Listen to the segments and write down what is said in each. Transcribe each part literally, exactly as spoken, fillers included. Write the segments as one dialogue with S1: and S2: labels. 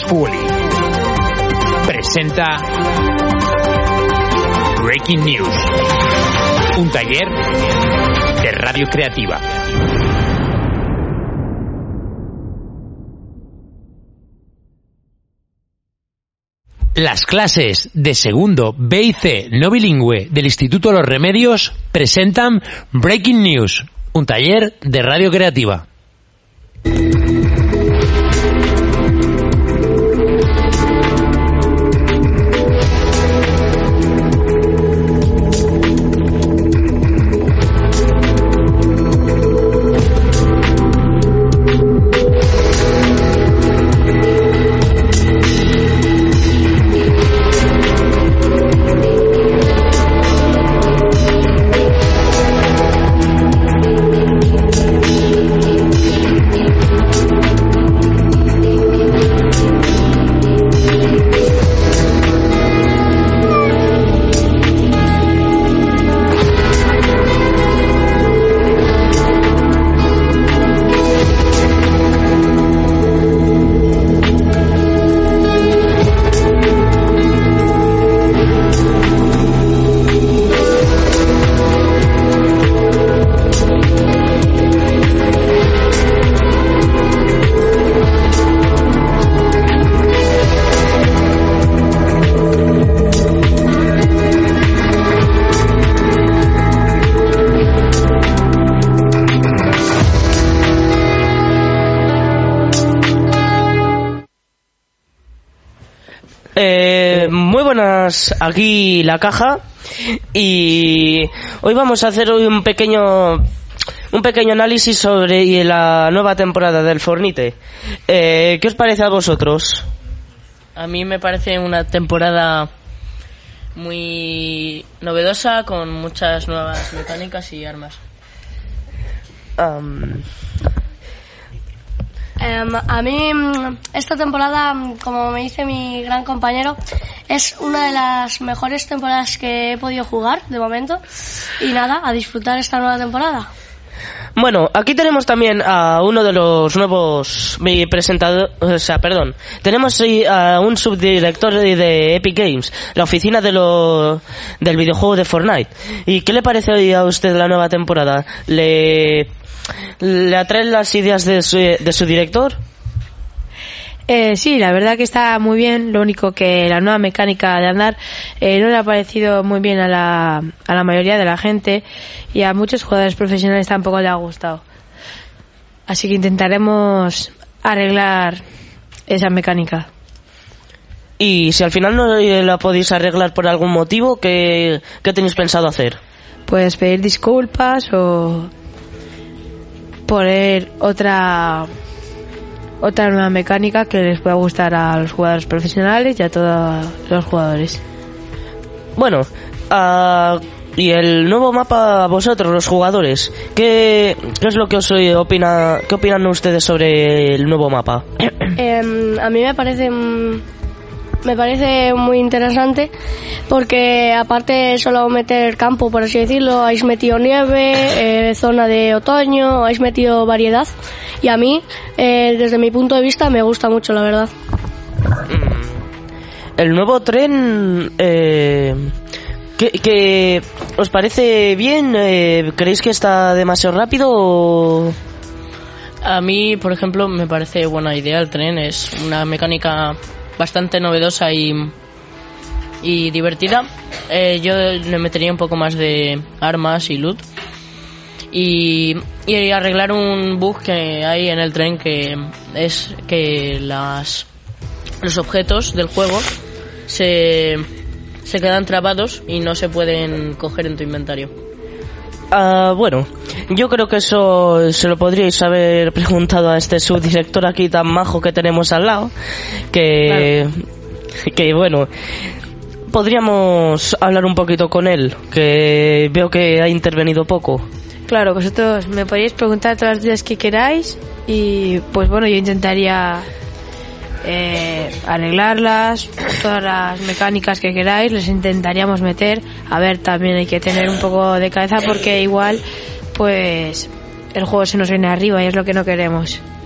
S1: Foley presenta Breaking News, un taller de radio creativa. Las clases de segundo B y C no bilingüe del Instituto Los Remedios presentan Breaking News, un taller de radio creativa.
S2: Aquí la caja, y hoy vamos a hacer hoy un pequeño un pequeño análisis sobre la nueva temporada del Fortnite. Eh, ¿Qué os parece a vosotros?
S3: A mí me parece una temporada muy novedosa, con muchas nuevas mecánicas y armas.
S2: Um...
S4: Um, a mí esta temporada, como me dice mi gran compañero, es una de las mejores temporadas que he podido jugar de momento, y nada, a disfrutar esta nueva temporada.
S2: Bueno, aquí tenemos también a uno de los nuevos mi presentador, o sea, perdón, tenemos a un subdirector de Epic Games, la oficina de lo, del videojuego de Fortnite. ¿Y qué le parece a usted la nueva temporada? ¿Le, le atraen las ideas de su, de su director?
S5: Eh, sí, la verdad que está muy bien. Lo único que la nueva mecánica de andar eh, no le ha parecido muy bien a la, a la mayoría de la gente, y a muchos jugadores profesionales tampoco le ha gustado. Así que intentaremos arreglar esa mecánica.
S2: Y si al final no la podéis arreglar por algún motivo, ¿qué, qué tenéis pensado hacer?
S5: Pues pedir disculpas o poner otra... otra nueva mecánica que les pueda gustar a los jugadores profesionales y a todos los jugadores.
S2: Bueno, uh, y el nuevo mapa, vosotros, los jugadores, ¿qué, qué es lo que os opina, qué opinan ustedes sobre el nuevo mapa?
S4: Eh, a mí me parece me parece muy interesante, porque aparte de solo meter campo, por así decirlo, habéis metido nieve, eh, zona de otoño, habéis metido variedad, y a mí, eh, desde mi punto de vista, me gusta mucho, la verdad.
S2: El nuevo tren, eh, ¿qué, qué os parece bien? Eh, ¿Creéis que está demasiado rápido o...?
S3: A mí, por ejemplo, me parece buena idea el tren. Es una mecánica bastante novedosa y, y divertida. Eh, yo le metería un poco más de armas y loot, y, y arreglar un bug que hay en el tren, que es que las los objetos del juego se, se quedan trabados y no se pueden coger en tu inventario.
S2: Uh, bueno, yo creo que eso se lo podríais haber preguntado a este subdirector aquí tan majo que tenemos al lado, que, claro. que bueno, podríamos hablar un poquito con él, que veo que ha intervenido poco.
S5: Claro, vosotros me podéis preguntar todas las dudas que queráis, y pues bueno, yo intentaría eh, arreglarlas, todas las mecánicas que queráis, les intentaríamos meter. A ver, también hay que tener un poco de cabeza, porque igual pues el juego se nos viene arriba y es lo que no queremos.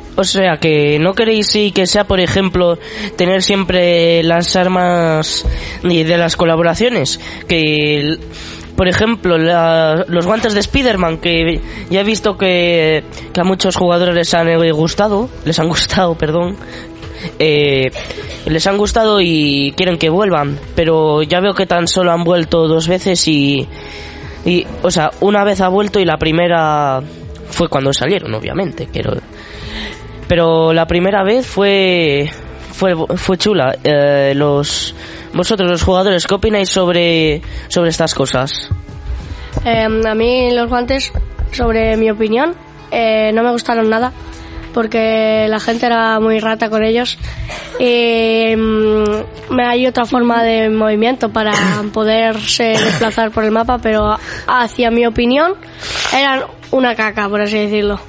S2: O sea, que no queréis sí que sea, por ejemplo, tener siempre las armas de las colaboraciones. Que, por ejemplo, la, los guantes de Spider-Man, que ya he visto que, que a muchos jugadores les han gustado, les han gustado, perdón. Eh, les han gustado y quieren que vuelvan, pero ya veo que tan solo han vuelto dos veces y, y o sea, una vez ha vuelto y la primera fue cuando salieron, obviamente, pero pero la primera vez fue fue fue chula. Eh, los vosotros los jugadores, ¿qué opináis sobre sobre estas cosas?
S4: Eh, a mí los guantes, sobre mi opinión, eh, no me gustaron nada, porque la gente era muy rata con ellos y mmm, hay otra forma de movimiento para poderse desplazar por el mapa, pero hacia mi opinión eran una caca, por así decirlo.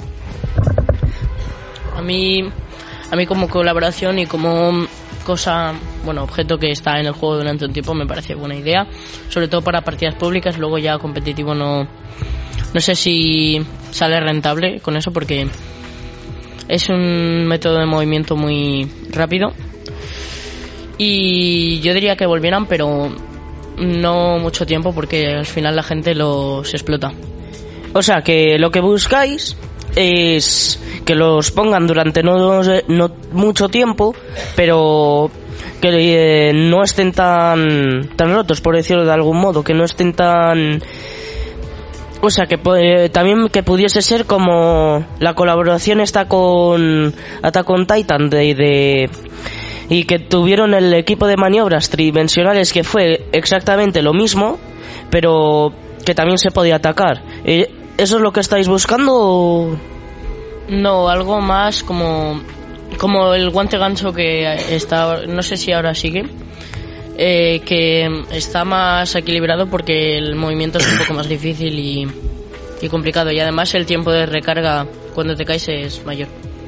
S3: A mí, a mí como colaboración y como cosa, bueno, objeto que está en el juego durante un tiempo me parece buena idea, sobre todo para partidas públicas. Luego ya competitivo no, no sé si sale rentable con eso, porque es un método de movimiento muy rápido y yo diría que volvieran, pero no mucho tiempo, porque al final la gente los explota.
S2: O sea, que lo que buscáis es que los pongan durante no, no mucho tiempo, pero que eh, no estén tan tan rotos, por decirlo de algún modo, que no estén tan... O sea, que eh, también que pudiese ser como la colaboración está con Attack on Titan de, de y que tuvieron el equipo de maniobras tridimensionales, que fue exactamente lo mismo, pero que también se podía atacar. Eh, ¿Eso es lo que estáis buscando o...?
S3: No, algo más como como el guante gancho que está, no sé si ahora sigue, eh, que está más equilibrado porque el movimiento es un poco más difícil y, y complicado, y además el tiempo de recarga cuando te caes es mayor.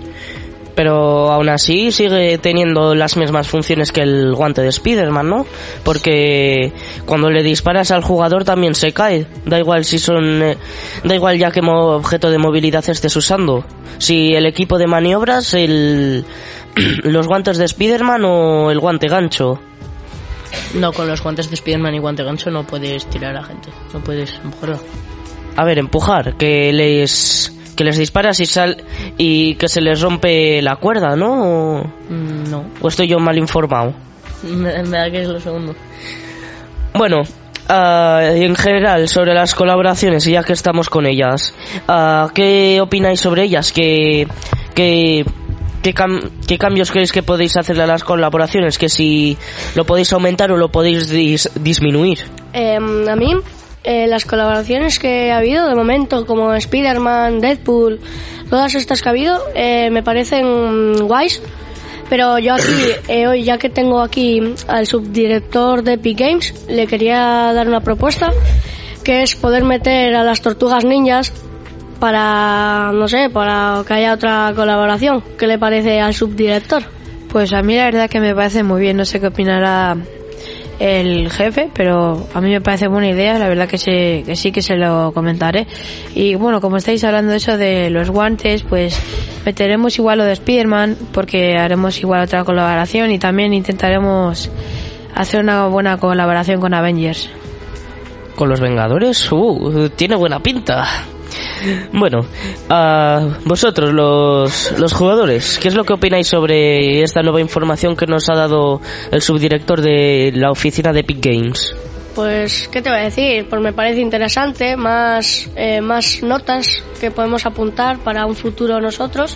S2: Pero aún así sigue teniendo las mismas funciones que el guante de Spider-Man, ¿no? Porque cuando le disparas al jugador también se cae. Da igual si son... Eh, da igual ya qué objeto de movilidad estés usando. Si el equipo de maniobras, el los guantes de Spider-Man o el guante gancho.
S3: No, con los guantes de Spider-Man y guante gancho no puedes tirar a la gente. No puedes empujarla.
S2: A ver, empujar, que les... que les disparas y sal y que se les rompe la cuerda, ¿no? ¿O,
S3: no.
S2: ¿O estoy yo mal informado?
S3: Me, me da que es lo segundo.
S2: Bueno, uh, en general sobre las colaboraciones, y ya que estamos con ellas, uh, ¿qué opináis sobre ellas? ¿Qué, qué, qué, cam- qué cambios creéis que podéis hacerle a las colaboraciones? ¿Que si lo podéis aumentar o lo podéis dis- disminuir?
S4: Eh, a mí... Eh, las colaboraciones que ha habido de momento, como Spider-Man, Deadpool, todas estas que ha habido, eh, me parecen guays, pero yo aquí, eh, hoy ya que tengo aquí al subdirector de Epic Games, le quería dar una propuesta, que es poder meter a las tortugas ninjas para, no sé, para que haya otra colaboración. ¿Qué le parece al subdirector?
S5: Pues a mí la verdad que me parece muy bien, no sé qué opinará el jefe, pero a mí me parece buena idea, la verdad que, se, que sí que se lo comentaré. Y bueno, como estáis hablando de eso de los guantes, pues meteremos igual lo de Spider-Man, porque haremos igual otra colaboración, y también intentaremos hacer una buena colaboración con Avengers.
S2: ¿Con los Vengadores? Uh, tiene buena pinta. Bueno, uh, vosotros los, los jugadores, ¿qué es lo que opináis sobre esta nueva información que nos ha dado el subdirector de la oficina de Epic Games?
S4: Pues, ¿qué te voy a decir? Pues me parece interesante, más, eh, más notas que podemos apuntar para un futuro nosotros.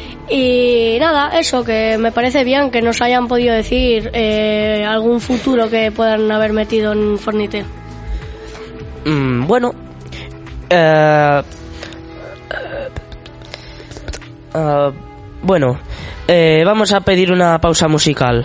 S4: Y nada, eso, que me parece bien que nos hayan podido decir eh, algún futuro que puedan haber metido en Fortnite.
S2: Mm, bueno, eh... Uh, bueno, eh, vamos a pedir una pausa musical.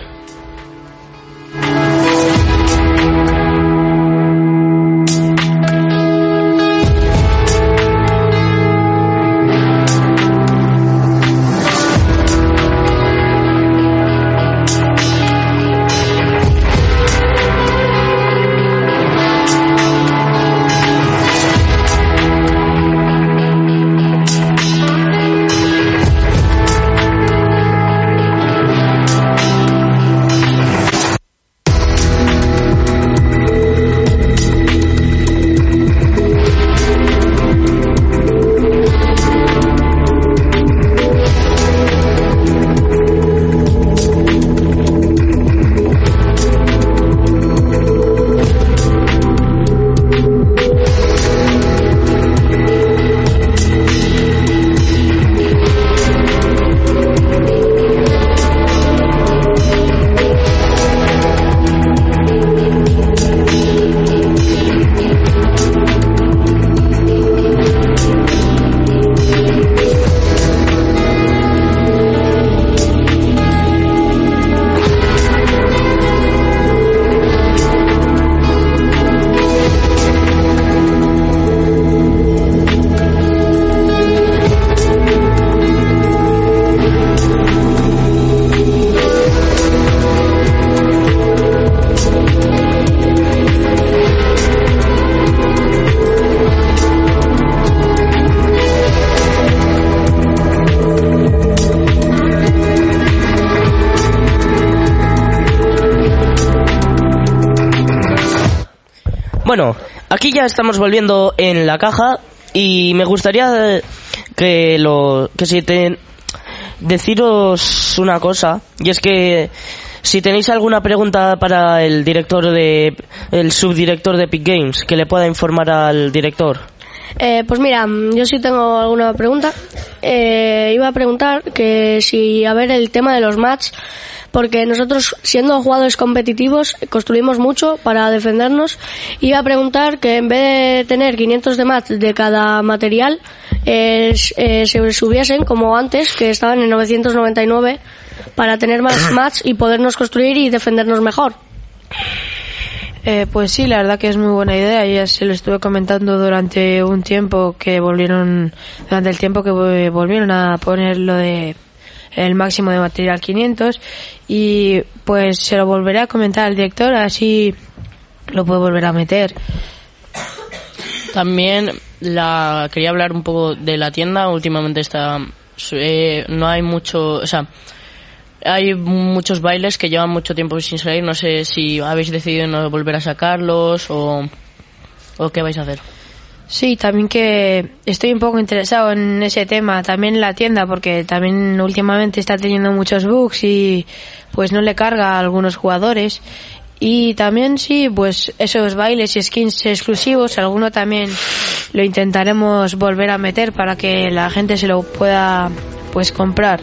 S2: Bueno, aquí ya estamos volviendo en la caja y me gustaría que lo que si te deciros una cosa, y es que si tenéis alguna pregunta para el director de el subdirector de Epic Games, que le pueda informar al director.
S4: Eh, pues mira, yo sí tengo alguna pregunta. Eh, iba a preguntar que si, a ver, el tema de los match, porque nosotros, siendo jugadores competitivos, construimos mucho para defendernos. Iba a preguntar que en vez de tener quinientos de match de cada material, eh, eh, se subiesen como antes, que estaban en novecientos noventa y nueve, para tener más match y podernos construir y defendernos mejor.
S5: Eh, pues sí, la verdad que es muy buena idea. Ya se lo estuve comentando durante un tiempo que volvieron, durante el tiempo que volvieron a poner lo de el máximo de material quinientos, y pues se lo volveré a comentar al director, así lo puedo volver a meter.
S3: También la quería hablar un poco de la tienda. Últimamente está eh, no hay mucho, o sea, hay muchos bailes que llevan mucho tiempo sin salir. No sé si habéis decidido no volver a sacarlos o, o qué vais a hacer.
S5: Sí, también que estoy un poco interesado en ese tema, también en la tienda, porque también últimamente está teniendo muchos bugs y pues no le carga a algunos jugadores. Y también sí, pues esos bailes y skins exclusivos, alguno también lo intentaremos volver a meter para que la gente se lo pueda pues comprar.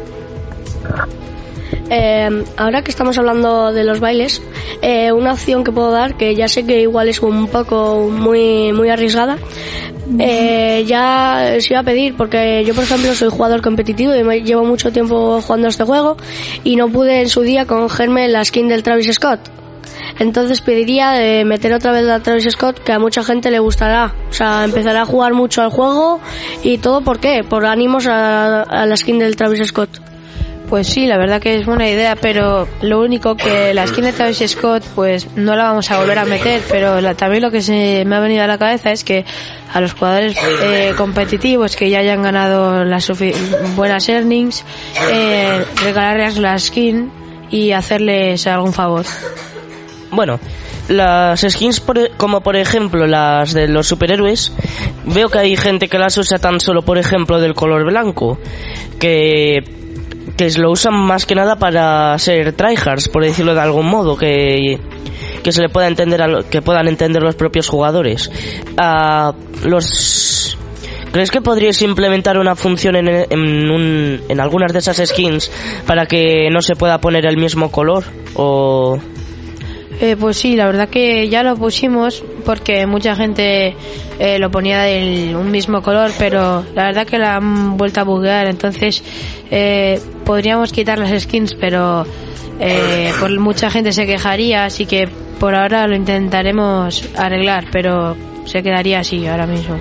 S4: Eh, ahora que estamos hablando de los bailes, eh, una opción que puedo dar, que ya sé que igual es un poco muy muy arriesgada, eh, ya os iba a pedir, porque yo por ejemplo soy jugador competitivo y me llevo mucho tiempo jugando a este juego y no pude en su día cogerme la skin del Travis Scott. Entonces pediría de meter otra vez la Travis Scott, que a mucha gente le gustará. O sea, empezará a jugar mucho al juego y todo. ¿Por qué? Por ánimos a, a la skin del Travis Scott.
S5: Pues sí, la verdad que es buena idea, pero lo único que la skin de Travis Scott pues no la vamos a volver a meter, pero la, también lo que se me ha venido a la cabeza es que a los jugadores eh, competitivos que ya hayan ganado las buenas earnings, eh, regalarles la skin y hacerles algún favor.
S2: Bueno, las skins por, como por ejemplo las de los superhéroes, veo que hay gente que las usa tan solo por ejemplo del color blanco, que que lo usan más que nada para ser tryhards, por decirlo de algún modo, que que se le pueda entender a lo, que puedan entender los propios jugadores. Uh, los ¿Crees que podríais implementar una función en, en, un, en algunas de esas skins para que no se pueda poner el mismo color? O
S5: Eh, pues sí, la verdad que ya lo pusimos porque mucha gente eh, lo ponía de un mismo color, pero la verdad que la han vuelto a buguear, entonces eh, podríamos quitar las skins, pero eh, por mucha gente se quejaría, así que por ahora lo intentaremos arreglar, pero se quedaría así ahora mismo.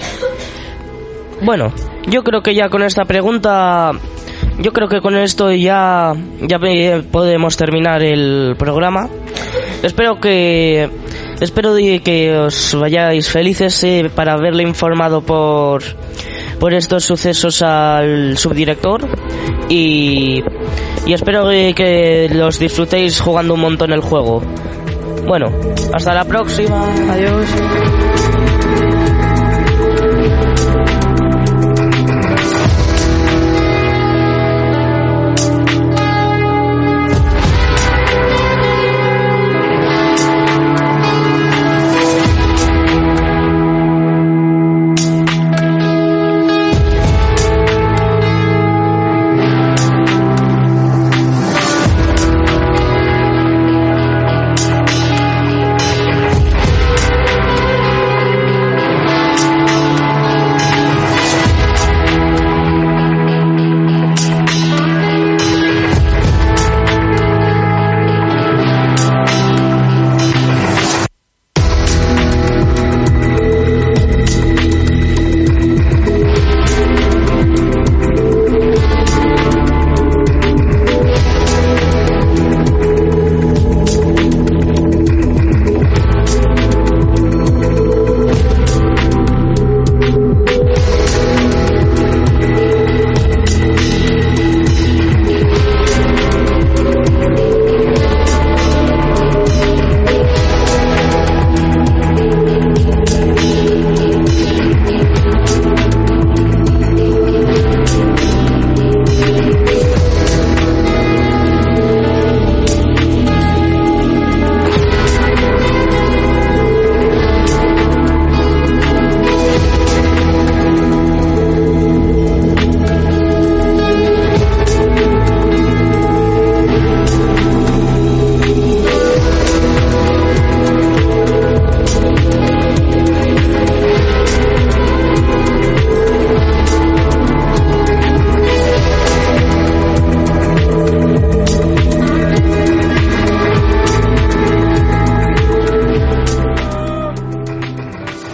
S2: Bueno, yo creo que ya con esta pregunta, yo creo que con esto ya ya podemos terminar el programa. Espero que espero que os vayáis felices eh, para haberle informado por por estos sucesos al subdirector y y espero que, que los disfrutéis jugando un montón el juego. Bueno, hasta la próxima.
S5: Adiós.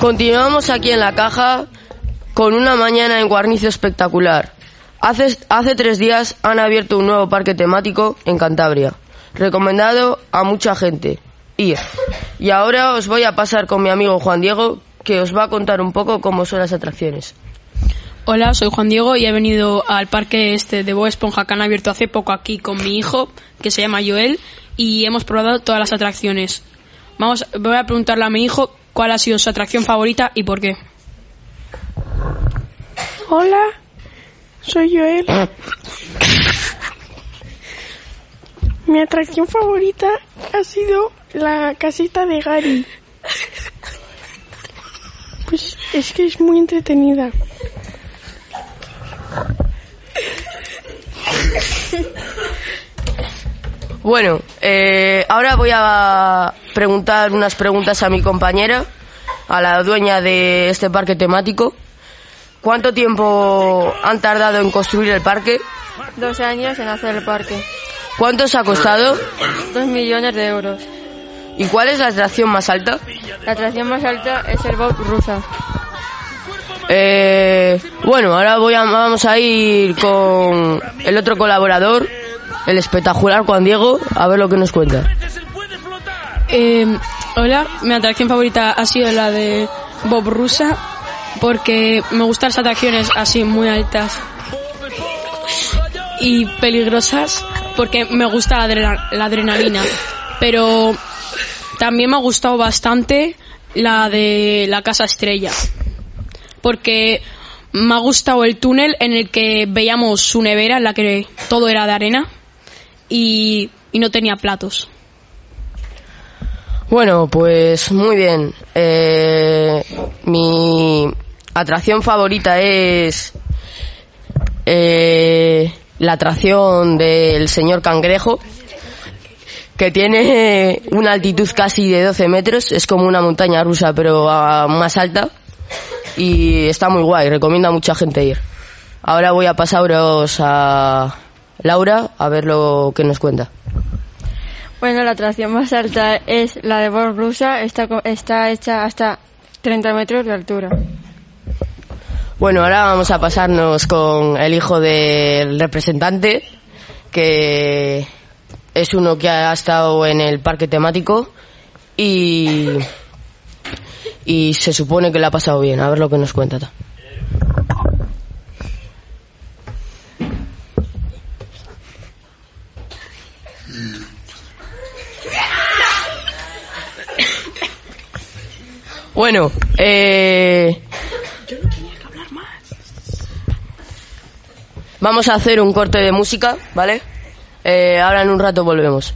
S6: Continuamos aquí en la caja con una mañana en Guarnizo espectacular. Hace, hace tres días han abierto un nuevo parque temático en Cantabria, recomendado a mucha gente ir. Y ahora os voy a pasar con mi amigo Juan Diego, que os va a contar un poco cómo son las atracciones.
S7: Hola, soy Juan Diego y he venido al parque este de Bob Esponja que han abierto hace poco aquí con mi hijo, que se llama Joel, y hemos probado todas las atracciones. Vamos, voy a preguntarle a mi hijo cuál ha sido su atracción favorita y por qué.
S8: Hola, soy Joel. Mi atracción favorita ha sido la casita de Gary. Pues es que es muy entretenida.
S6: Bueno, eh, ahora voy a preguntar unas preguntas a mi compañera, a la dueña de este parque temático. ¿Cuánto tiempo han tardado en construir el parque?
S9: Dos años en hacer el parque.
S6: ¿Cuánto os ha costado?
S9: Dos millones de euros.
S6: ¿Y cuál es la atracción más alta?
S9: La atracción más alta es el Bob Rusa.
S6: Eh, bueno, ahora voy a, vamos a ir con el otro colaborador, el espectacular Juan Diego, a ver lo que nos cuenta.
S7: Eh, hola, mi atracción favorita ha sido la de Bob Rusa, porque me gustan las atracciones así muy altas y peligrosas, porque me gusta la, adrena, la adrenalina. Pero también me ha gustado bastante la de la Casa Estrella, porque me ha gustado el túnel en el que veíamos su nevera, en la que todo era de arena y, y no tenía platos.
S6: Bueno, pues muy bien. Eh, mi atracción favorita es eh, la atracción del señor Cangrejo, que tiene una altitud casi de doce metros. Es como una montaña rusa, pero uh, más alta. Y está muy guay, recomiendo a mucha gente ir. Ahora voy a pasaros a Laura a ver lo que nos cuenta.
S9: Bueno, la atracción más alta es la de Bob Rusa, está, está hecha hasta treinta metros de altura.
S6: Bueno, ahora vamos a pasarnos con el hijo del representante, que es uno que ha estado en el parque temático y, y se supone que le ha pasado bien. A ver lo que nos cuenta. Bueno, eh... vamos a hacer un corte de música, ¿vale? Eh, ahora en un rato volvemos.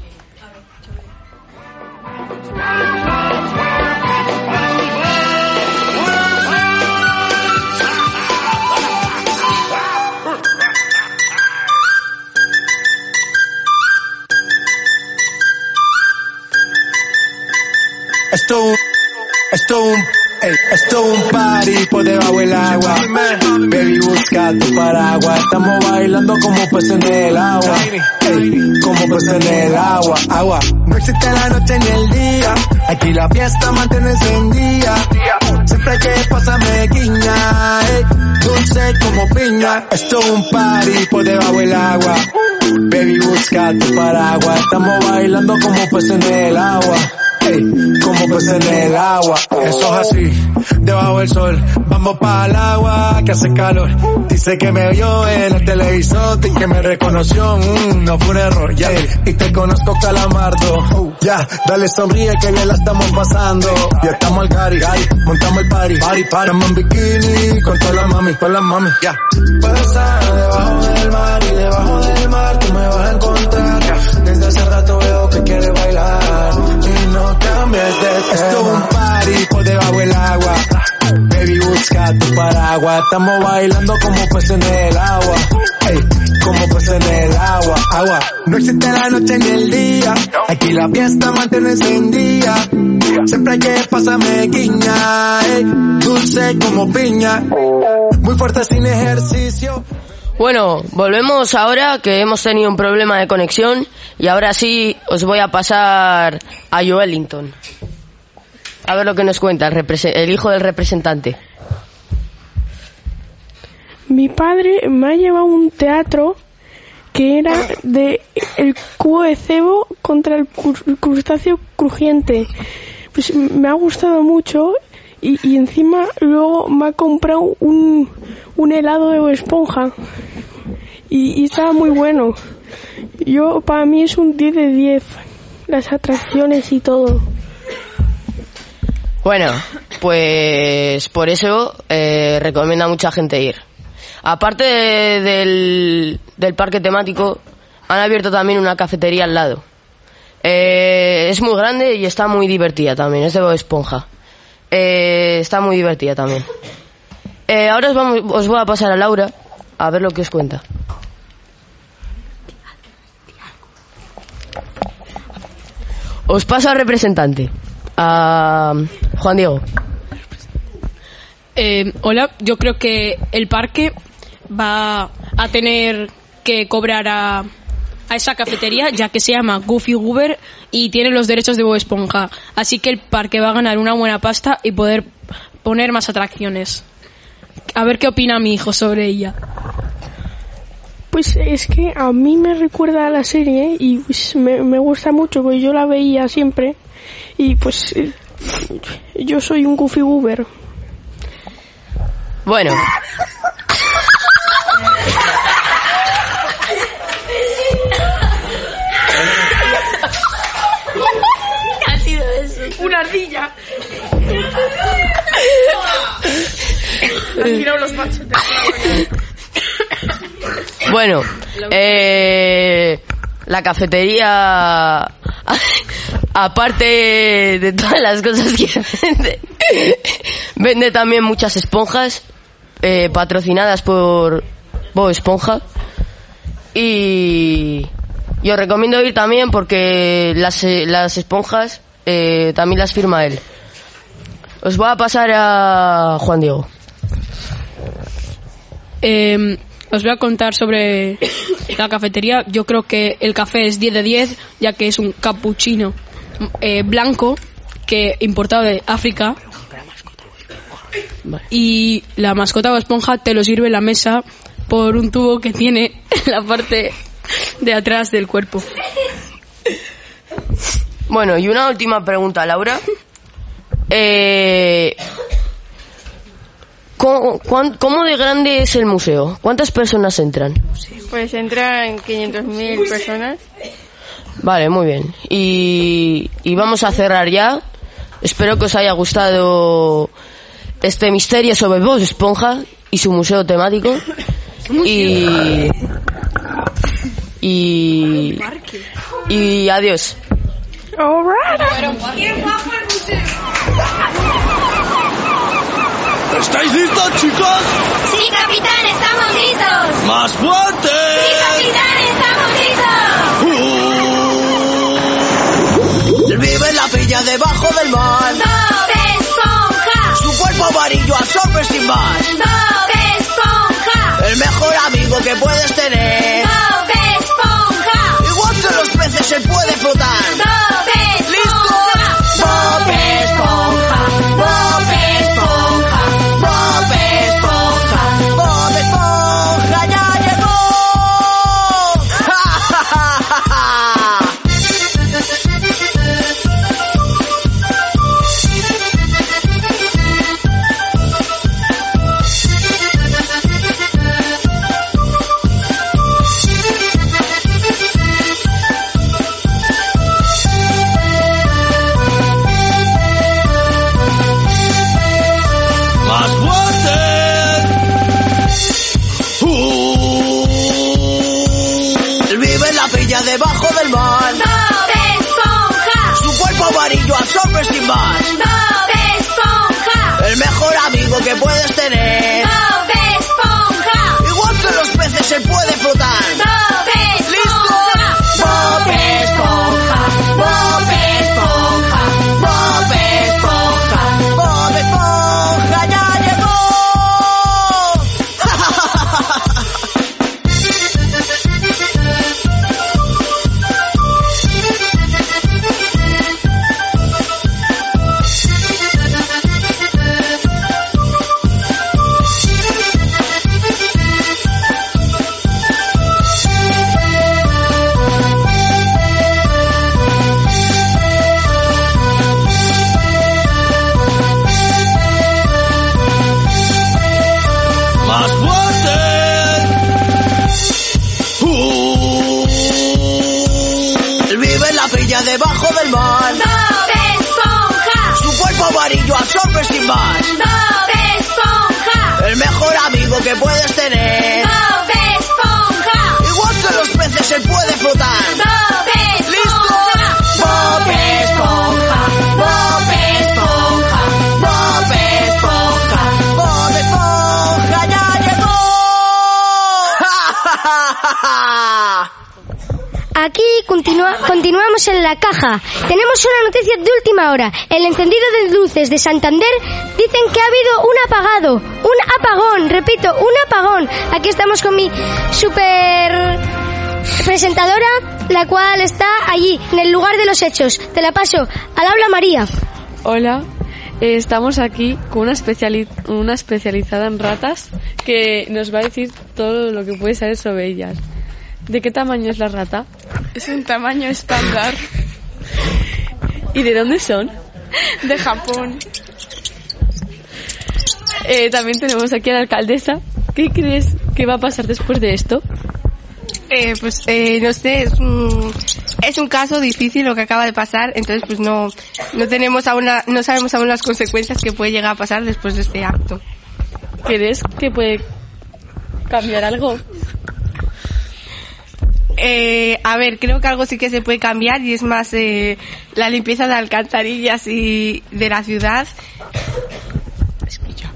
S10: Esto Esto un, ey, esto un party por debajo del agua. Baby, busca tu paraguas. Estamos bailando como peces en el agua. Ey, como peces en el agua. Agua. No existe la noche ni el día. Aquí la fiesta mantiene encendida. Siempre que pasa me guiña. Ey, dulce como piña. Esto un party por debajo del agua. Baby, busca tu paraguas. Estamos bailando como peces en el agua. Ey, como pues en el agua, eso es así, debajo del sol, vamos para el agua que hace calor. Dice que me vio en el televisor y que me reconoció, mm, no fue un error, yeah. Y te conozco calamardo, uh, ya, yeah. Dale sonríe que bien la estamos pasando. Ya estamos al Gary, Gary, montamos el party, party, party. Estamos en bikini con todas las mami, con las mami, ya. Yeah. Pasa debajo del mar y debajo del mar tú me vas a encontrar, yeah. Desde hace rato veo que quieres bailar y no cambies de tema. Esto es un party por debajo del agua. Baby, busca tu paraguas. Estamos bailando como peces en el agua. Ey, como peces en el agua. Agua. No existe la noche ni el día. Aquí la fiesta mantiene encendida. Siempre que pasa me guiña. Ey, dulce como piña. Muy fuerte sin ejercicio.
S6: Bueno, volvemos ahora que hemos tenido un problema de conexión y ahora sí os voy a pasar a Joelinton. A ver lo que nos cuenta el, represe- el hijo del representante.
S8: Mi padre me ha llevado a un teatro que era de el cubo de cebo contra el cru- crustáceo crujiente. Pues me ha gustado mucho y, y encima luego me ha comprado un, un helado de Bob Esponja y, y estaba muy bueno. Yo, para mí es un diez de diez, las atracciones y todo.
S6: Bueno, pues por eso eh, recomienda a mucha gente ir. Aparte de- del, del parque temático, han abierto también una cafetería al lado. Eh, es muy grande y está muy divertida también, es de Bob Esponja. Eh, está muy divertida también. Eh, ahora os, vamos, os voy a pasar a Laura a ver lo que os cuenta. Os paso al representante, a Juan Diego.
S7: Eh, hola, yo creo que el parque va a tener que cobrar a, a esa cafetería, ya que se llama Goofy Goober y tiene los derechos de Bob Esponja. Así que el parque va a ganar una buena pasta y poder poner más atracciones. A ver qué opina mi hijo sobre ella.
S8: Pues es que a mí me recuerda a la serie y pues, me, me gusta mucho, porque yo la veía siempre y pues eh, yo soy un Goofy Goober.
S6: Bueno.
S5: ¿Qué ha sido eso?
S3: Una ardilla. Han tirado los machos de
S6: Bueno, eh, la cafetería, aparte de todas las cosas que vende, vende también muchas esponjas eh, patrocinadas por Bob Esponja. Y, y os recomiendo ir también porque las, eh, las esponjas eh, también las firma él. Os voy a pasar a Juan Diego.
S7: Eh, os voy a contar sobre la cafetería. Yo creo que el café es diez de diez, ya que es un cappuccino eh, blanco que importado de África. Y la mascota Bob Esponja te lo sirve en la mesa por un tubo que tiene en la parte de atrás del cuerpo.
S6: Bueno, y una última pregunta, Laura. Eh, ¿cómo, cuán- ¿Cómo de grande es el museo? ¿Cuántas personas entran?
S9: Pues entran quinientas mil personas.
S6: Vale, muy bien. Y, y vamos a cerrar ya. Espero que os haya gustado este misterio sobre Bob Esponja y su museo temático. Y... Y... Y adiós.
S10: ¿Estáis listos, chicos?
S11: Sí, capitán, estamos listos.
S10: ¡Más fuerte!
S11: Sí, capitán, estamos listos.
S10: Él vive en la orilla debajo del mar.
S11: Bob Esponja.
S10: Su cuerpo amarillo absorbe sin más.
S11: Bob Esponja.
S10: El mejor amigo que puedes tener.
S11: Bob Esponja.
S10: Igual que los peces, él puede flotar.
S11: Bob Esponja.
S10: ¿Listo? Bob Esponja, Bob Esponja, Bob Esponja, Bob Esponja ya llegó. ¡Ja, ja, ja, ja, ja! ¡Más fuerte! Uh, él vive en la orilla debajo del mar.
S11: Bob Esponja.
S10: Su cuerpo amarillo absorbe sin más.
S11: Bob Esponja.
S10: El mejor amigo que puedes tener.
S11: Bob Esponja.
S10: Igual que los peces, él puede flotar.
S11: Bob Esponja.
S10: Bob Esponja, Bob Esponja, Bob Esponja, Bob Esponja ya llegó. ¡Ja, ja, ja, ja, ja!
S12: ¿Quién más?
S11: Bob Esponja.
S12: El mejor amigo que puedes tener.
S11: Bob Esponja.
S12: Igual que los peces se puede flotar.
S11: Bob Esponja.
S12: ¿Listo? Bob Esponja, Bob Esponja, Bob Esponja, Bob Esponja ya llegó. ¡Ja, ja, ja, ja!
S13: Aquí continua, continuamos en la caja. Tenemos una noticia de última hora. El encendido de luces de Santander dicen que ha habido un apagado, un apagón, repito, un apagón. Aquí estamos con mi super presentadora, la cual está allí, en el lugar de los hechos. Te la paso. Al habla María.
S14: Hola, eh, estamos aquí con una, especiali- una especializada en ratas que nos va a decir todo lo que puede saber sobre ellas. ¿De qué tamaño es la rata?
S8: Es un tamaño estándar.
S14: ¿Y de dónde son?
S8: De Japón.
S14: Eh, también tenemos aquí a la alcaldesa. ¿Qué crees que va a pasar después de esto?
S15: Eh, pues eh, no sé, es un, es un caso difícil lo que acaba de pasar, entonces pues no no tenemos aún la- no sabemos aún las consecuencias que puede llegar a pasar después de este acto.
S14: ¿Crees que puede cambiar algo?
S15: Eh, a ver, creo que algo sí que se puede cambiar y es más eh, la limpieza de alcantarillas y de la ciudad. Escucha.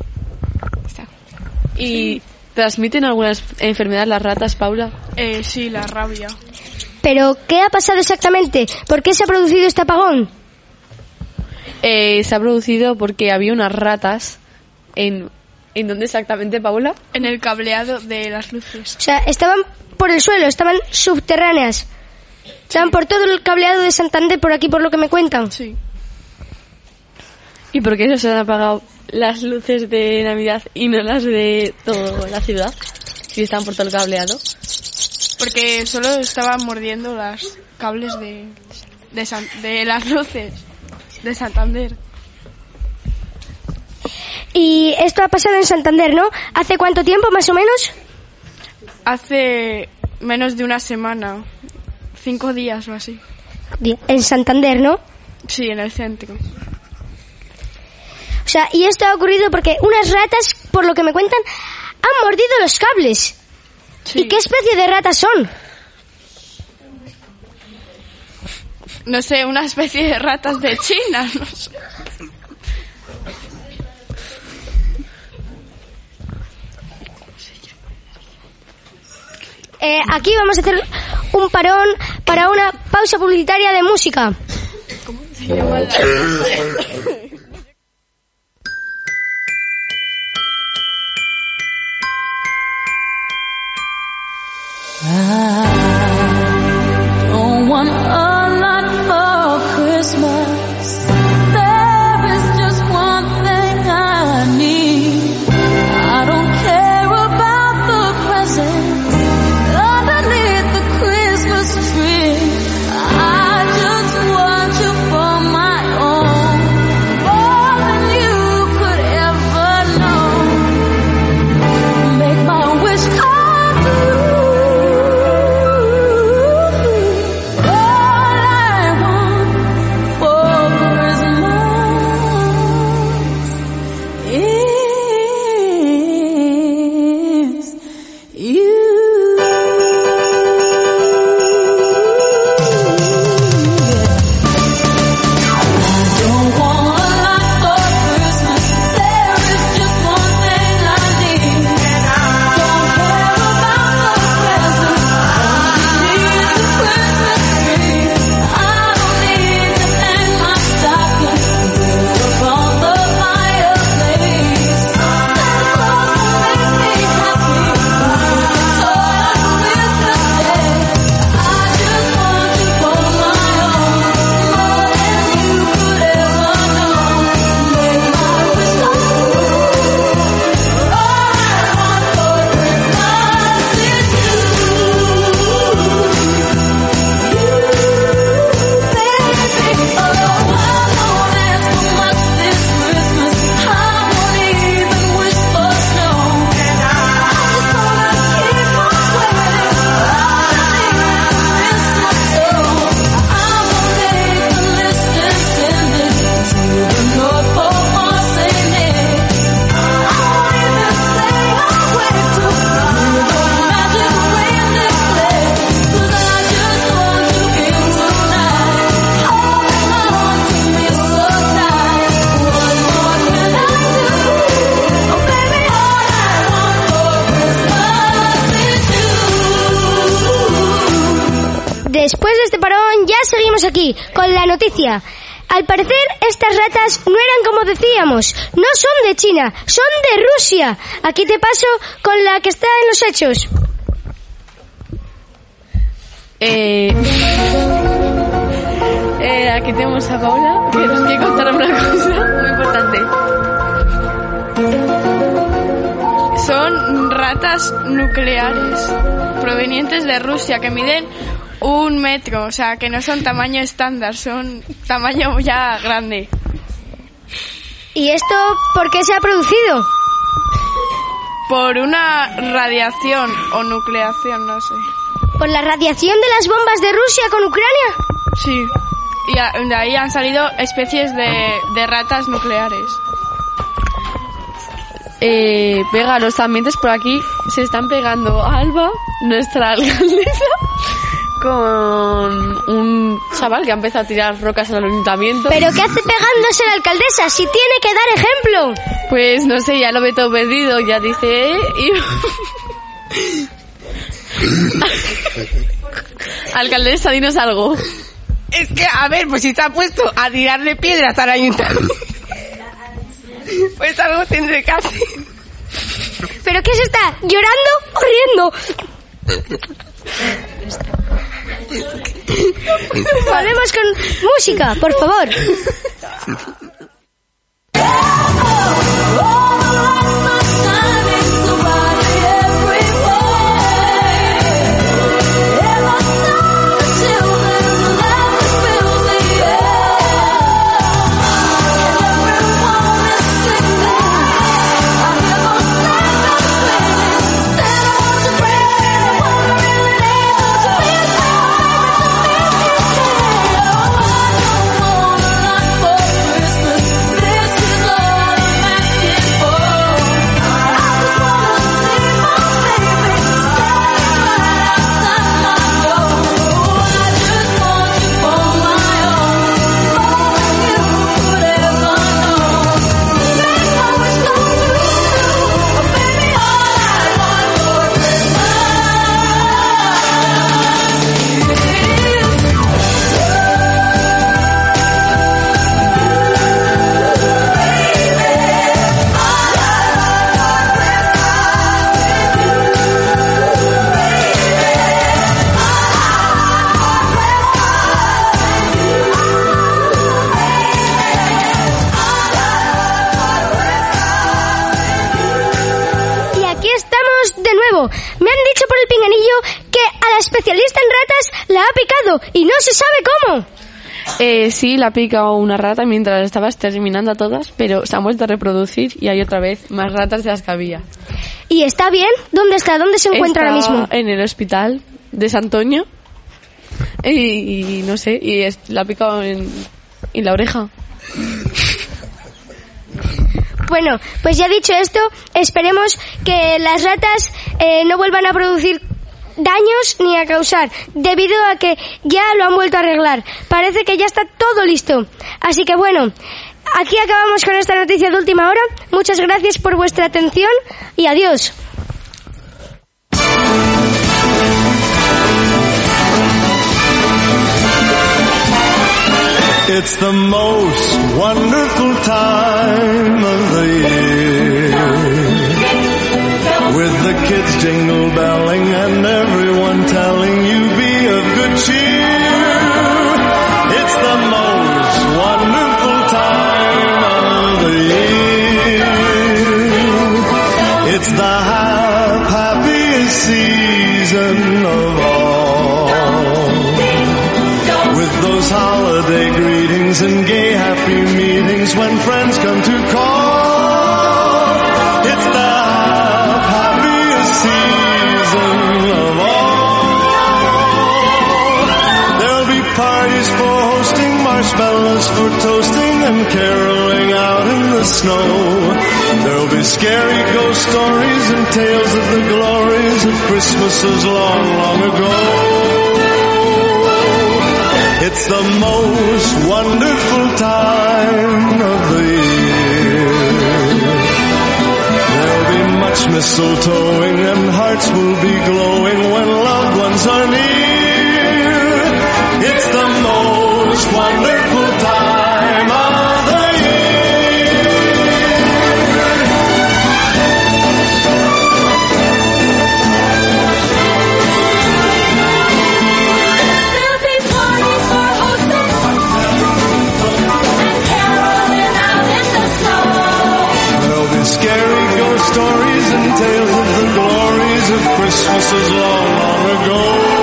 S14: ¿Y transmiten algunas enfermedades las ratas, Paula?
S8: Eh, sí, la rabia.
S13: ¿Pero qué ha pasado exactamente? ¿Por qué se ha producido este apagón?
S14: Eh, se ha producido porque había unas ratas en... ¿En dónde exactamente, Paula?
S8: En el cableado de las luces.
S13: O sea, estaban por el suelo, estaban subterráneas. Estaban por todo el cableado de Santander, por aquí, por lo que me cuentan.
S8: Sí.
S14: ¿Y por qué no se han apagado las luces de Navidad y no las de toda la ciudad? Si están por todo el cableado.
S8: Porque solo estaban mordiendo las cables de, de, San- de las luces de Santander.
S13: Y esto ha pasado en Santander, ¿no? ¿Hace cuánto tiempo, más o menos?
S8: Hace menos de una semana. Cinco días o así.
S13: En Santander, ¿no?
S8: Sí, en el centro.
S13: O sea, y esto ha ocurrido porque unas ratas, por lo que me cuentan, han mordido los cables.
S8: Sí.
S13: ¿Y qué especie de ratas son?
S8: No sé, una especie de ratas de China, no sé.
S13: Eh, aquí vamos a hacer un parón para una pausa publicitaria de música.
S8: ¿Cómo se llama la...
S16: I don't want a lot for Christmas. There is just one thing I need. I don't care about the presents underneath the Christmas tree. I just want you for my own, more than you could ever know. Make my wish come true.
S13: Después de este parón ya seguimos aquí con la noticia. Al parecer estas ratas no eran como decíamos, no son de China, son de Rusia. Aquí te paso con la que está en los hechos.
S14: Eh, eh, aquí tenemos a Paula, que nos quiere contar una cosa muy importante.
S17: Son ratas nucleares provenientes de Rusia que miden un metro, o sea que no son tamaño estándar, son tamaño ya grande.
S13: ¿Y esto por qué se ha producido?
S17: Por una radiación o nucleación, no sé.
S13: ¿Por la radiación de las bombas de Rusia con Ucrania?
S17: Sí, y a, de ahí han salido especies de, de ratas nucleares.
S14: Eh, pega, los ambientes por aquí se están pegando. Alba, nuestra alcaldesa, con un chaval que ha empezado a tirar rocas al ayuntamiento.
S13: ¿Pero qué hace pegándose la alcaldesa si tiene que dar ejemplo?
S14: Pues no sé, ya lo ve todo perdido, ya dice... ¿eh? Y... Alcaldesa, dinos algo.
S15: Es que, a ver, pues si se ha puesto a tirarle piedras al ayuntamiento, pues algo tendré que hacer.
S13: ¿Pero qué se está? ¿Llorando o riendo? Volvemos con música, por favor. Me han dicho por el pinganillo que a la especialista en ratas la ha picado y no se sabe cómo.
S14: Eh, sí, la ha picado una rata mientras estaba exterminando a todas, pero se han vuelto a reproducir y hay otra vez más ratas de las que había.
S13: ¿Y está bien? ¿Dónde está? ¿Dónde se encuentra
S14: está
S13: ahora mismo?
S14: En el hospital de Santoño y, y no sé, y es, la ha picado en, en la oreja.
S13: Bueno, pues ya dicho esto, esperemos que las ratas eh, no vuelvan a producir daños ni a causar, debido a que ya lo han vuelto a arreglar. Parece que ya está todo listo. Así que bueno, aquí acabamos con esta noticia de última hora. Muchas gracias por vuestra atención y adiós.
S10: It's the most wonderful time of the year, with the kids jingle belling and everyone telling you be of good cheer. It's the most wonderful time of the year. It's the hap- happiest season of all, with those holiday greetings and gay happy meetings when friends come to call. It's the happiest season of all. There'll be parties for hosting, marshmallows for toasting, and caroling out in the snow. There'll be scary ghost stories and tales of the glories of Christmases long, long ago. It's the most wonderful time of the year. There'll be much mistletoeing and hearts will be glowing when loved ones are near. It's the most wonderful time of the year.
S16: There'll be parties for hosting and caroling out in the snow.
S10: There'll be scary ghost stories and tales of the glories of Christmases long, long ago.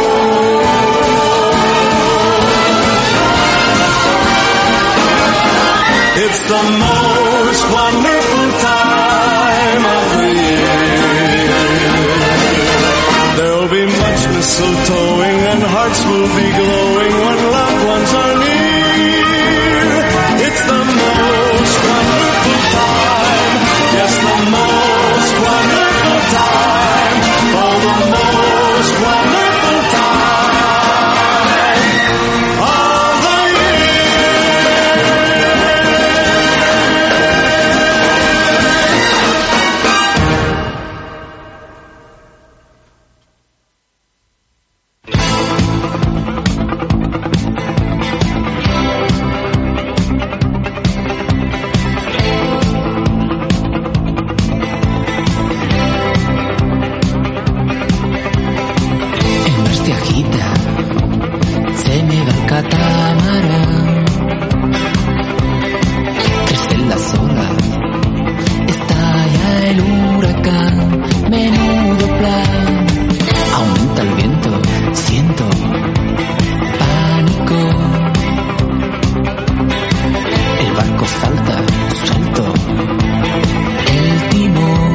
S10: It's the most wonderful time of the year. There'll be much mistletoeing and hearts will be glowing when loved ones are near. It's the most wonderful time. Yes, the most wonderful time. Oh, the most wonderful time of the
S18: El mar se agita, se me va el catamarán. Crecen las olas, estalla el huracán. Menudo plan, aumenta el viento, siento pánico. El barco salta, suelto el timón.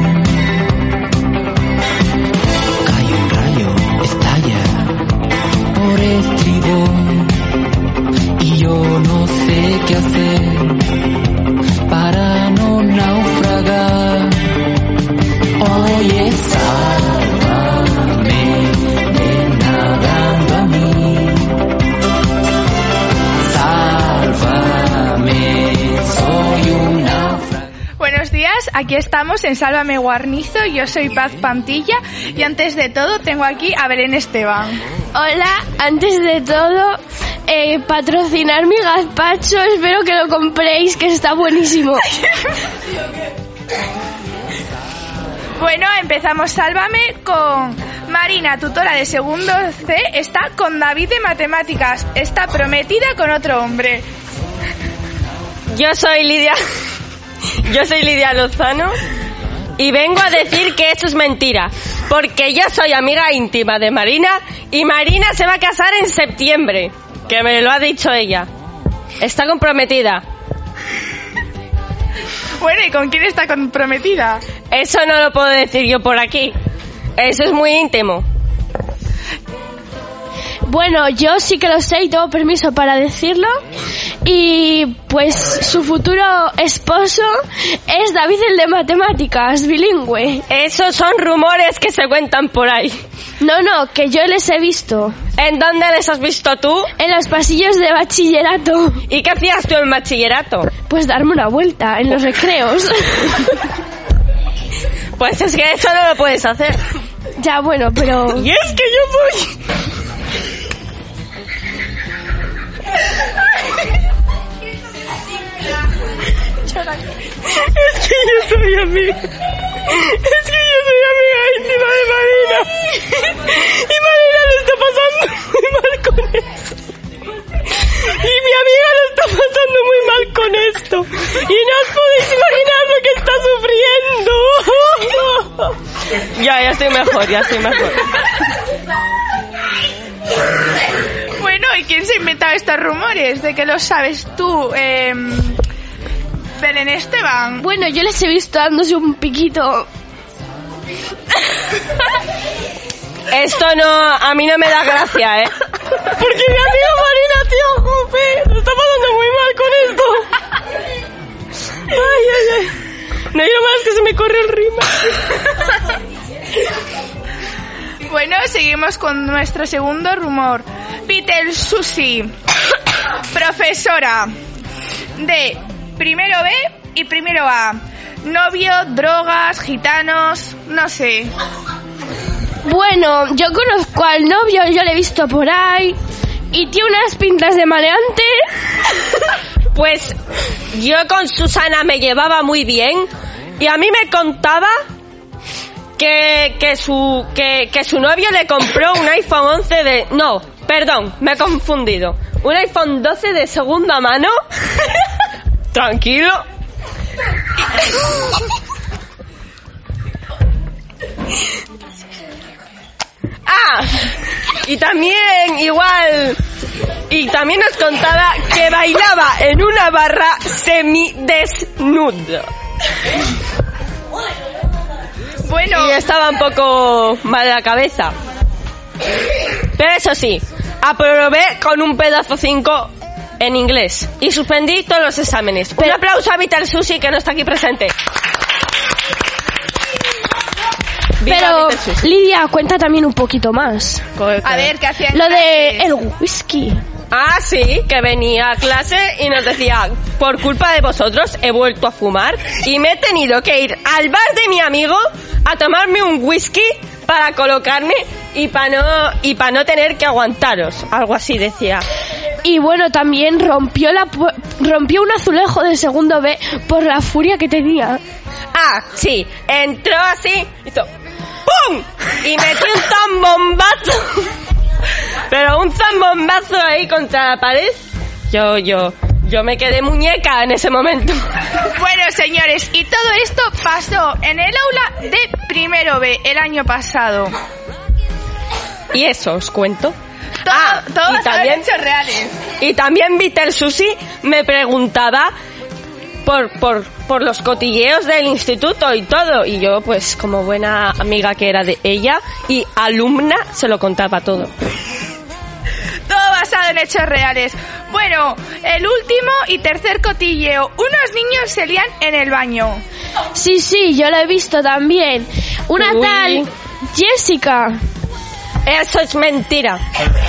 S18: Cae un rayo, estalla por estribón y yo no sé qué hacer para no naufragar. Oye, sálvame, ven nadando a mí. Sálvame, soy un náufrago.
S19: Buenos días, aquí estamos en Sálvame Guarnizo, yo soy Paz Pantilla y antes de todo tengo aquí a Belén Esteban.
S4: Hola, antes de todo, eh, patrocinar mi gazpacho, espero que lo compréis, que está buenísimo.
S19: Bueno, empezamos Sálvame con Marina, tutora de segundo C, está con David de matemáticas, está prometida con otro hombre.
S6: Yo soy Lidia. Yo soy Lidia Lozano y vengo a decir que eso es mentira, porque yo soy amiga íntima de Marina y Marina se va a casar en septiembre, que me lo ha dicho ella. Está comprometida.
S19: Bueno, ¿y con quién está comprometida?
S6: Eso no lo puedo decir yo por aquí. Eso es muy íntimo.
S4: Bueno, yo sí que lo sé y tengo permiso para decirlo. Y pues su futuro esposo es David el de matemáticas, bilingüe.
S6: Esos son rumores que se cuentan por ahí.
S4: No, no, que yo les he visto.
S6: ¿En dónde les has visto tú?
S4: En los pasillos de bachillerato.
S6: ¿Y qué hacías tú en bachillerato?
S4: Pues darme una vuelta en los recreos.
S6: Pues es que eso no lo puedes hacer.
S4: Ya, bueno, pero...
S6: Y es que yo voy... Es que yo soy amiga. Es que yo soy amiga íntima de Marina. Y Marina lo está pasando muy mal con esto. Y mi amiga lo está pasando muy mal con esto. Y no os podéis imaginar lo que está sufriendo. Ya, ya estoy mejor, ya estoy mejor.
S19: Bueno, ¿y quién se ha inventado estos rumores? ¿De que lo sabes tú, eh, Belén Esteban?
S4: Bueno, yo les he visto dándose un piquito.
S6: Esto no, a mí no me da gracia, ¿eh? Porque mi amiga Marina, tío, jope, se está pasando muy mal con esto. Ay, ay, ay. No digo más que se me corre el ritmo.
S19: Bueno, seguimos con nuestro segundo rumor. Pitel Susi, profesora de primero B y primero A. Novio, drogas, gitanos, no sé.
S4: Bueno, yo conozco al novio, yo le he visto por ahí, y tiene unas pintas de maleante.
S20: Pues yo con Susana me llevaba muy bien y a mí me contaba que, que, su, que, que su novio le compró un iPhone once de... No, perdón, me he confundido. Un iPhone doce de segunda mano. Tranquilo. Ah, y también igual, y también nos contaba que bailaba en una barra semidesnudo. Bueno. Y estaba un poco mal de la cabeza. Pero eso sí, aprobé con un pedazo cinco en inglés y suspendí todos los exámenes. Pero... Un aplauso a Vital Susi, que no está aquí presente.
S4: Pero, Lidia, cuenta también un poquito más.
S19: A ver, ¿qué hacían?
S4: Lo de el whisky.
S20: Ah, sí, que venía a clase y nos decía, por culpa de vosotros he vuelto a fumar y me he tenido que ir al bar de mi amigo a tomarme un whisky para colocarme y para no, y para no tener que aguantaros. Algo así decía.
S4: Y bueno, también rompió la rompió un azulejo de segundo B por la furia que tenía.
S20: Ah, sí, entró así, hizo ¡pum! Y metió un zambombazo. Pero un zambombazo ahí contra la pared. Yo, yo, yo me quedé muñeca en ese momento.
S19: Bueno, señores, y todo esto pasó en el aula de primero B el año pasado.
S20: Y eso os cuento.
S19: Todo,
S20: ah,
S19: todos
S20: y también
S19: hechos reales.
S20: Y también Vitel Susi me preguntaba por, por, por los cotilleos del instituto y todo. Y yo, pues, como buena amiga que era de ella y alumna, se lo contaba todo.
S19: Todo basado en hechos reales. Bueno, el último y tercer cotilleo. Unos niños se lían en el baño.
S4: Sí, sí, yo lo he visto también. Una Uy. tal Jessica.
S20: Eso es mentira.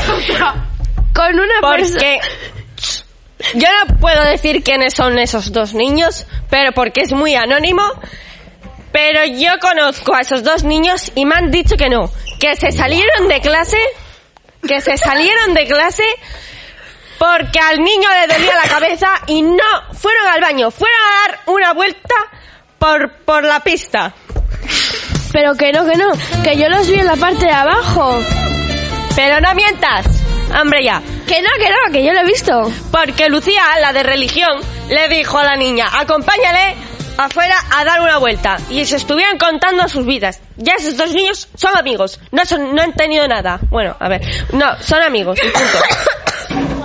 S4: Con una
S20: Porque yo no puedo decir quiénes son esos dos niños, pero porque es muy anónimo. Pero yo conozco a esos dos niños y me han dicho que no, que se salieron de clase, que se salieron de clase porque al niño le dolía la cabeza y no fueron al baño, fueron a dar una vuelta por por la pista.
S4: Pero que no, que no, que yo los vi en la parte de abajo.
S20: Pero no mientas, hombre ya.
S4: Que no, que no, que yo lo he visto.
S20: Porque Lucía, la de religión, le dijo a la niña, acompáñale afuera a dar una vuelta. Y se estuvieron contando sus vidas. Ya esos dos niños son amigos, no son, no han tenido nada. Bueno, a ver, no, son amigos, y punto.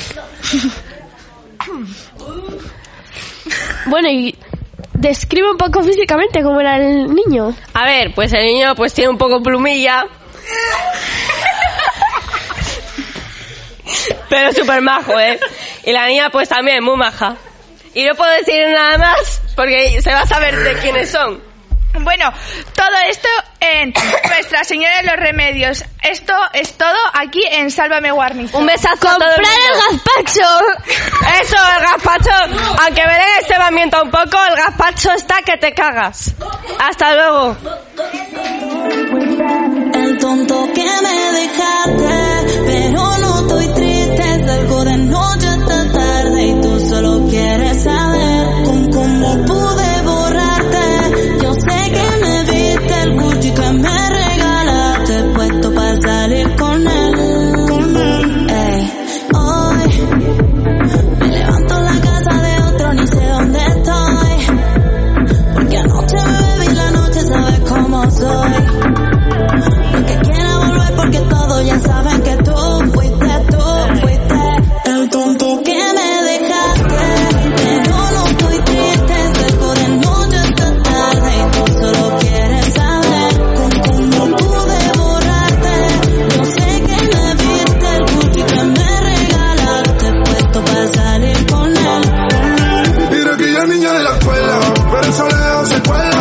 S4: Bueno, y... describe un poco físicamente cómo era el niño.
S20: A ver, pues el niño pues tiene un poco plumilla. Pero súper majo, ¿eh? Y la niña pues también muy maja. Y no puedo decir nada más porque se va a saber de quiénes son.
S19: Bueno, todo esto en Nuestra Señora de los Remedios. Esto es todo aquí en Sálvame Guarnición.
S20: Un besazo a todo el
S4: ¡comprar el gazpacho!
S20: Eso, el gazpacho. Aunque Belén Esteban mienta un poco, el gazpacho está que te cagas. Hasta luego.
S16: El tonto que me dejaste, pero no estoy triste. Salgo de noche hasta tarde y tú solo quieres saber con cómo pude borrarte. Yo sé que me viste el Gucci que me regalaste, puesto para salir con él. Con él. Ey, hoy me levanto en la casa de otro, ni sé dónde estoy. Porque anoche me bebí la noche, sabes cómo soy. El que quiera volver porque todos ya saben que tú fuiste, tú fuiste el tonto que me dejaste. Pero no estoy triste, salgo de noche hasta tarde y tú solo quieres saber con cómo pude borrarte. Yo sé que me viste el Gucci que me regalaste, puesto para salir con él.
S10: Mira que ya niña de la escuela, pero eso lejos se cuela.